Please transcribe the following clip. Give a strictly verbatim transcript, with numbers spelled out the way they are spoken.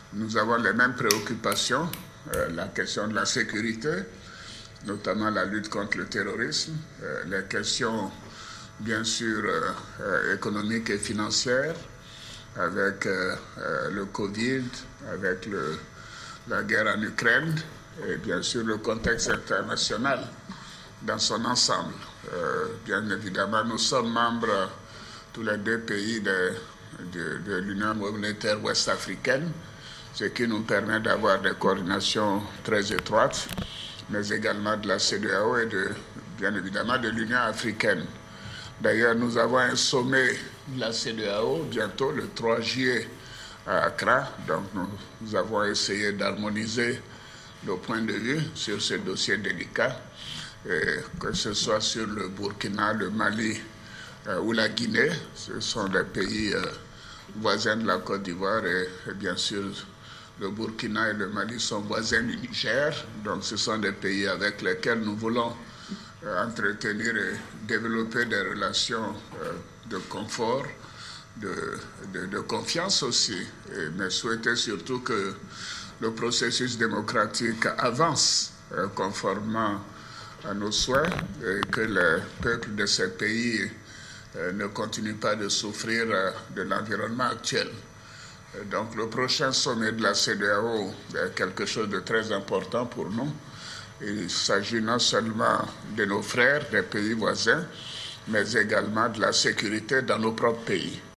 nous avons les mêmes préoccupations, euh, la question de la sécurité, notamment la lutte contre le terrorisme, euh, les questions bien sûr euh, euh, économiques et financières, avec euh, euh, le Covid, avec le, la guerre en Ukraine, et bien sûr le contexte international dans son ensemble. Euh, bien évidemment, nous sommes membres, tous les deux pays de, de, de l'Union monétaire ouest-africaine, ce qui nous permet d'avoir des coordinations très étroites, mais également de la C E D E A O et de, bien évidemment de l'Union africaine. D'ailleurs, nous avons un sommet de la C E D E A O bientôt, le trois juillet à Accra. Donc, nous, nous avons essayé d'harmoniser nos points de vue sur ces dossiers délicats, et que ce soit sur le Burkina, le Mali euh, ou la Guinée. Ce sont des pays euh, voisins de la Côte d'Ivoire et, et bien sûr, le Burkina et le Mali sont voisins du Niger. Donc, ce sont des pays avec lesquels nous voulons euh, entretenir et développer des relations euh, de confort, de, de, de confiance aussi, et, mais souhaiter surtout que le processus démocratique avance euh, conformément à nos souhaits et que les peuples de ces pays euh, ne continuent pas de souffrir euh, de l'environnement actuel. Et donc le prochain sommet de la C E D E A O est quelque chose de très important pour nous. Il s'agit non seulement de nos frères des pays voisins, mais également de la sécurité dans nos propres pays.